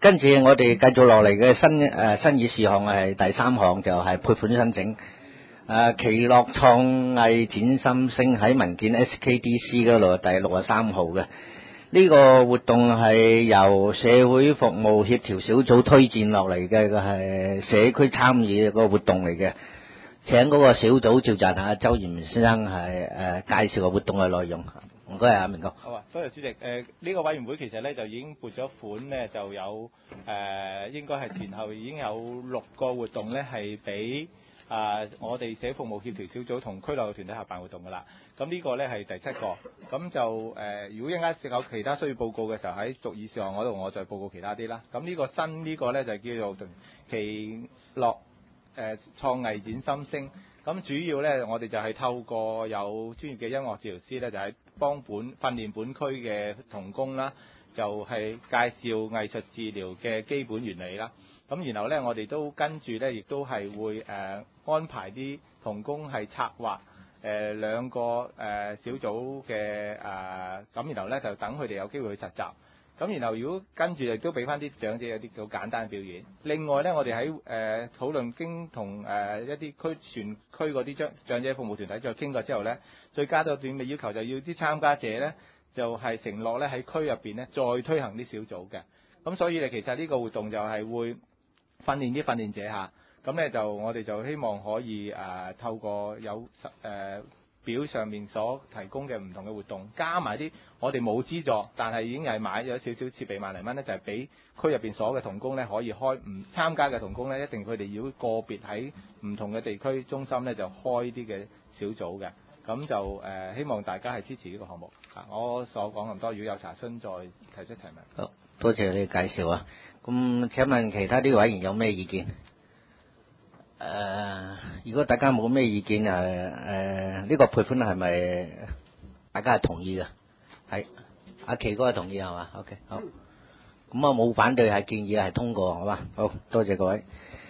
跟住我哋繼續落嚟嘅新議事項係第3項，就係撥款申請。奇樂創藝展心聲喺文件 SKDC 嗰度第63號嘅。呢個活動係由社會服務協調小組推薦落嚟嘅，係社區參與個活動嚟嘅。請嗰個小組召集下周賢先生係介紹個活動嘅內容。唔該，阿明哥。 好啊，多謝主席。呢個委員會其實咧就已經撥咗款咧，就有應該係前後已經有6個活動咧係俾我哋社會服務協調小組同區內嘅團體合辦活動㗎啦。咁呢個咧係第7個。咁就如果一陣間有其他需要報告嘅時候，喺逐議事項嗰度我再報告其他啲啦。咁呢個新呢個咧就叫做奇樂創藝展心聲。咁主要咧，我哋就係透過有專業嘅音樂治療師咧，就係幫訓練本區嘅同工啦，就係介紹藝術治療嘅基本原理啦。咁然後咧，我哋都跟住咧，亦都係會安排啲同工係策劃2個小組嘅咁然後咧就等佢哋有機會去實習。咁然後如果跟住亦都俾翻啲長者有啲好簡單嘅表演。另外咧，我哋喺討論經同一啲全區嗰啲長者服務團體再傾過之後咧，再加多點嘅要求，就要啲參加者咧就係承諾咧喺區入邊咧再推行啲小組嘅。咁所以咧，其實呢個活動就係會訓練啲訓練者嚇。咁咧就我哋就希望可以透過有表上面所提供嘅唔同嘅活動，加埋啲我哋冇資助，但係已經係買咗少少設備1萬零蚊咧，就係俾區入邊所有嘅同工咧可以開，唔參加嘅同工咧一定佢哋要個別喺唔同嘅地區中心咧就開啲嘅小組嘅。咁就希望大家係支持呢個項目。我所講咁多，如果有查詢再提出提問。 好，多謝你介紹啊。咁請問其他啲委員有咩意見？如果大家冇咩意見呢個撥款係咪大家係同意嘅？係，阿奇哥係同意係嘛？OK， 好。咁啊冇反對，係建議係通過，好嘛？好多謝各位。